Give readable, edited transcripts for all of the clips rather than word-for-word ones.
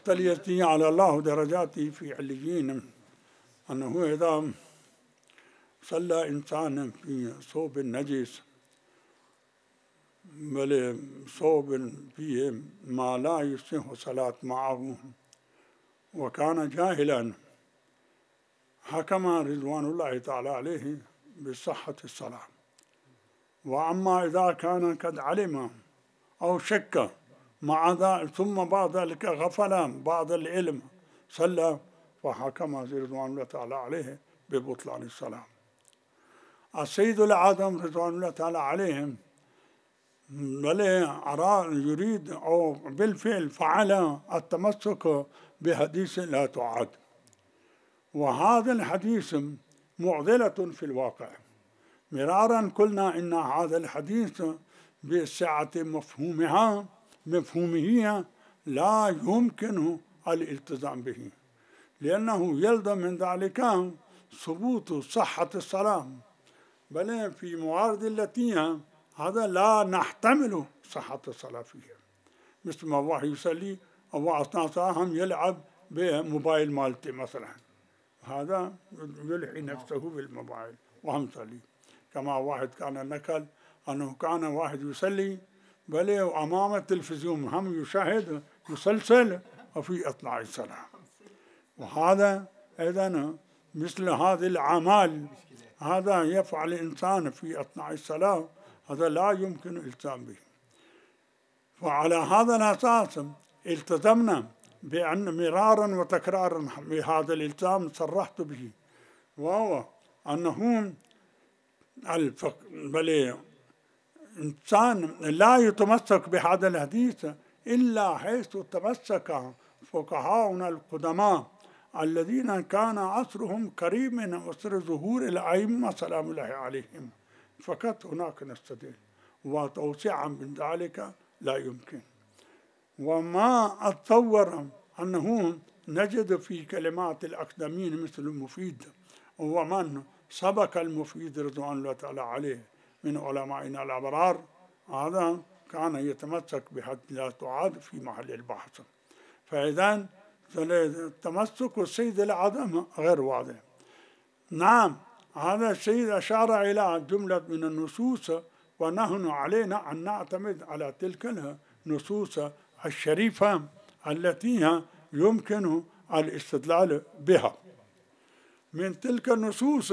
التي على الله درجاته في عليين، أنه إذا صلى إنسان في ثوب نجس بل ثوب فيه ما لا يصح صلاة معه وكان جاهلا، حكم رضوان الله تعالى عليه بصحة الصلاة. وأما إذا كان قد علم أو شك مع ذلك ثم بعد ذلك غفل بعد العلم صلى، فحكم رضوان الله تعالى عليه ببطلان الصلاة. السيد الأعظم رضوان الله تعالى عليهم بل يريد أو بالفعل فعل التمسك بحديث لا تعاد، وهذا الحديث معضلة في الواقع. مرارا قلنا إن هذا الحديث بسعة مفهومه لا يمكن الالتزام به، لأنه يلزم من ذلك ثبوت صحة الصلاة، بل في موارد التي هذا لا نحتمل صحة الصلاة فيها، مثل ما واحد يصلي أو أثناء صلاة هم يلعب بموبايل مالته مثلا، هذا يلحي نفسه بالموبايل وهم صلي. كما واحد كان نقل أنه كان واحد يصلي بل أمام التلفزيون هم يشاهد مسلسل وفي أثناء الصلاة، وهذا أيضا مثل هذه الأعمال هذا يفعل الإنسان في أثناء الصلاة، هذا لا يمكن الالتزام به. وعلى هذا الأساس التزمنا بأن مرارا وتكرارا بهذا الالتزام صرحت به، وهو أنه بل إنسان لا يتمسك بهذا الحديث إلا حيث تمسك فقهاؤنا القدماء الذين كان عصرهم قريب من عصر ظهور الأئمة سلام الله عليهم، فقط هناك نستدل، وتوسعا من ذلك لا يمكن. وما أتصور أنه نجد في كلمات الأقدمين مثل المفيد ومن سبق المفيد رضوان الله تعالى عليه من علمائنا الأبرار، هذا كان يتمسك بحد لا تعاد في محل البحث. فإذا تمسك السيد الأعظم غير واضح. نعم، هذا السيد أشار إلى جملة من النصوص، ونحن علينا أن نعتمد على تلك النصوص الشريفة التي يمكن الاستدلال بها. من تلك النصوص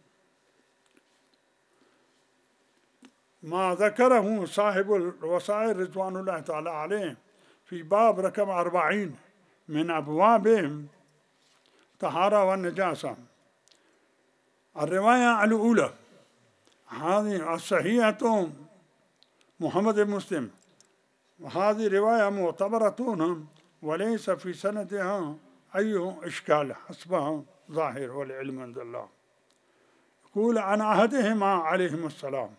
ما ذكره صاحب الوسائل رضوان الله تعالى عليه في باب رقم 40 من أبواب طهارة والنجاسة. الرواية الأولى هذه الصحيحة محمد بن مسلم، وهذه رواية معتبرة وليس في سندها أي إشكال حسبها ظاهر والعلم عند الله. يقول عن أحدهما عليهم السلام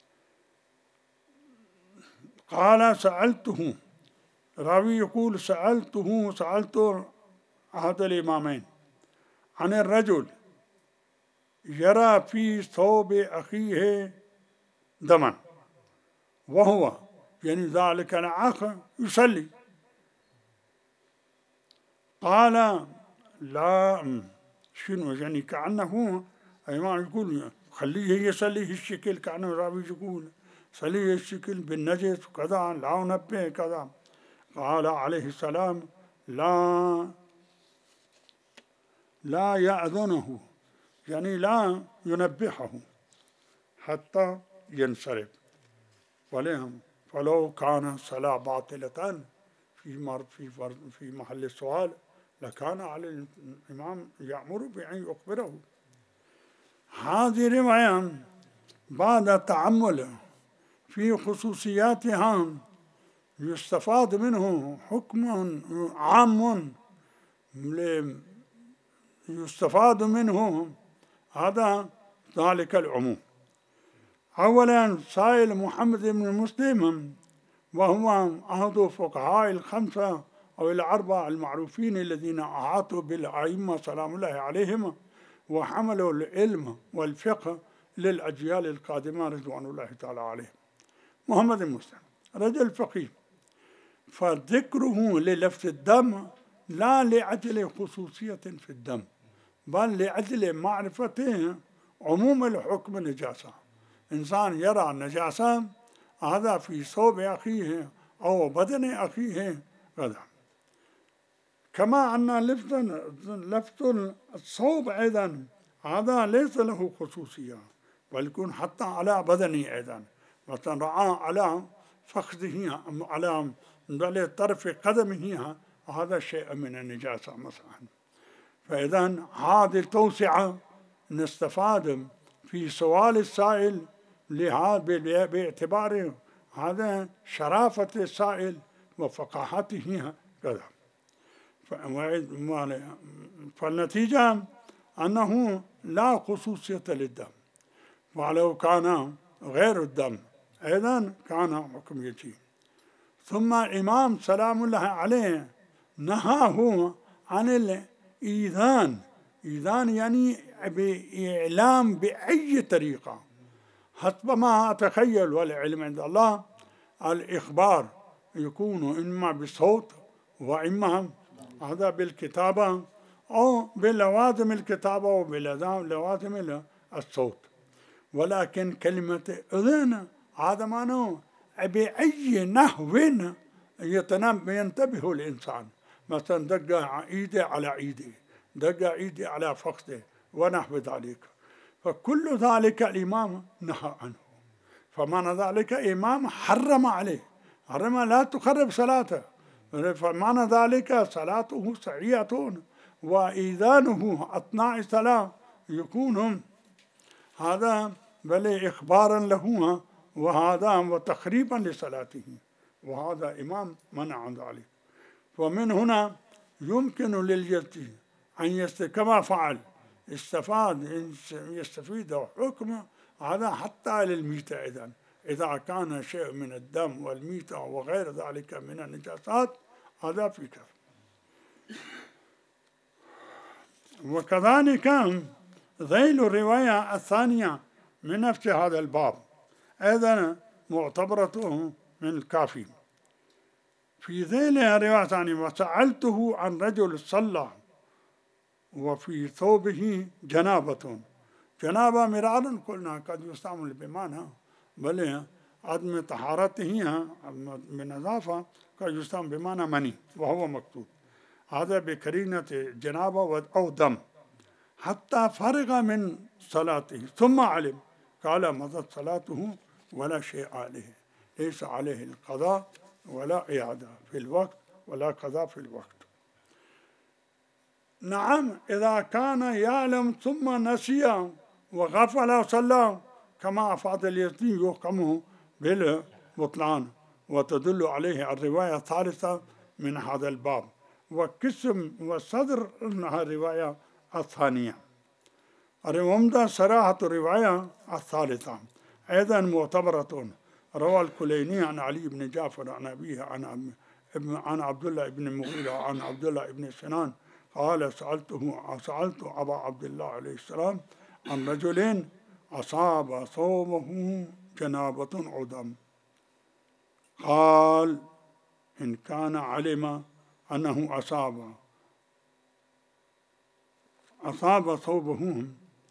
قال سألته، راوي يقول سألت أحد الإمامين عن الرجل يرى في ثوب أخيه دما وهو يعني ذلك الأخ يصلي، قال لا شنو يعني كأنه الإمام يقول خليه يصلي الشكل، كأنه راوي يقول صلي الشكل بالنجس وكذا لا نبه كذا. قال عليه السلام لا يأذنه يعني لا ينبهه حتى ينصرف، فلو كان صلاة باطلة في محل السؤال لكان على الإمام يأمر بأن يخبره. هذه رواية بعد التأمل في خصوصياتها يستفاد منه حكم عام، يستفاد منه هذا ذلك العموم. أولا سائل محمد بن مسلم وهو أحد فقهاء الخمسة أو الأربعة المعروفين الذين أحاطوا بالأئمة سلام الله عليهم وحملوا العلم والفقه للأجيال القادمة رضوان الله تعالى عليهم. محمد بن مسلم رجل فقيه، فذكره للفظ الدم لا لأجل خصوصية في الدم، بل لأجل معرفة عموم الحكم نجاسة. إنسان يرى النجاسة هذا في ثوب أخيه أو بدن أخيه غدا. كما أن لفظ الثوب أيضا هذا ليس له خصوصية، بل يكون حتى على بدنه أيضا، مثلا رأى على فخذه على طرف قدمه هذا شيء من النجاسة مثلا. فإذا هذه التوسعة نستفاد في سؤال السائل باعتبار هذا شرافة السائل وفقاهته كذا. فالنتيجة أنه لا خصوصية للدم، ولو كان غير الدم أيضا كان حكم يجي. ثم الإمام سلام الله عليه نهاه عن الإيذان. إيذان يعني بإعلام بأي طريقة حسب ما أتخيل، والعلم عند الله. الإخبار يكون إما بصوت وإما هذا بالكتابة أو بلوازم الكتابة وبلوازم الصوت. ولكن كلمة أذن هذا معناه بأي نحو ينتبه الإنسان، مثلا دق إيدي على إيدي، دق إيدي على فخذه ونحو ذلك، فكل ذلك الإمام نهى عنه. فمعنى ذلك الإمام حرم عليه، حرم لا تخرب صلاته، فمعنى ذلك صلاته صحيحة، وإيذانه أثناء الصلاة يكون هذا بل إخبارا له وهذا وتخريبا لصلاته، وهذا إمام منع عن ذلك. ومن هنا يمكن للجدي أن كما فعل يستفيد حكم هذا حتى للميتة. إذا كان شيء من الدم والميتة وغير ذلك من النجاسات هذا في كذا. وكذلك ذيل الرواية الثانية من نفس هذا الباب أيضا معتبرته من الكافي. في ذيلها رواية ثانية: وسألته عن رجل صلى وفي ثوبه جنابة. جنابة مرارا قلنا قد يستعمل بمعنى بل عدم طهارته من نظافة، قد يستعمل بمعنى مني وهو مقصود، هذا بقرينة جنابة أو دم، حتى فرغ من صلاته ثم علم قال مضت صلاته ولا شيء عليه، ليس عليه القضاء ولا إعادة في الوقت ولا قضاء في الوقت. نعم إذا كان يعلم ثم نسي وغفل وصلى كما أفاد اليزيدي يحكمه بالبطلان، وتدل عليه الرواية الثالثة من هذا الباب، وقسم وصدر الرواية الثانية. ومدى صراحة الرواية الثالثة أيضا معتبرة. روى الكليني عن علي بن جعفر عن أبيه عن عبد الله بن المغيرة عن عبد الله بن سنان قال سألت أبا عبد الله عليه السلام عن رجل أصاب ثوبه جنابة أو دم، قال إن كان علم أنه أصاب ثوبه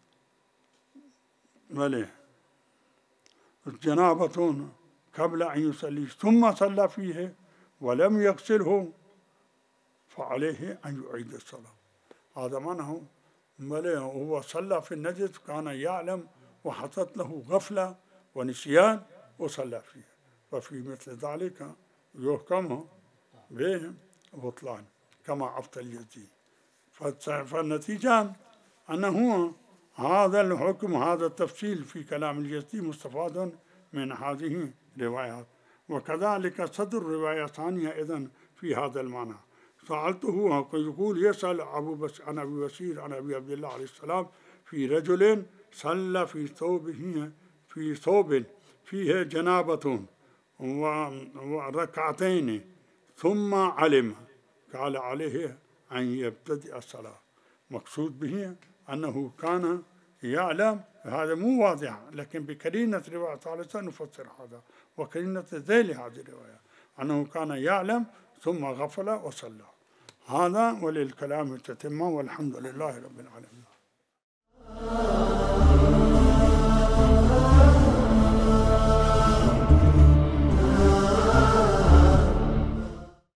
جنابة قبل أن يصلي ثم صلى فيه ولم يغسله فعليه أن يعيد الصلاة. هذا معناه هو صلى في النجس كان يعلم وحصلت له غفلة ونسيان وصلى فيه، وفي مثل ذلك يحكم به بطلان كما أفتى اليزيدي. فالنتيجة أنه هذا الحكم هذا التفصيل في كلام اليزيدي مستفاد من هذه الروايات. وكذلك صدر رواية ثانية إذن في هذا المعنى. سألته يقول يسأل عن أبي بشير عن أبي عبد الله عليه السلام في رجل صلى في ثوب فيه جنابة وركعتين ثم علم قال عليه أن يبتدئ الصلاة. مقصود به أنه كان يعلم، هذا مو واضح لكن بكرينة رواية ثالثة نفسر هذا، وكرينة ذيل هذه الرواية أنه كان يعلم ثم غفل وصلى. هذا وللكلام تتمة، والحمد لله رب العالمين.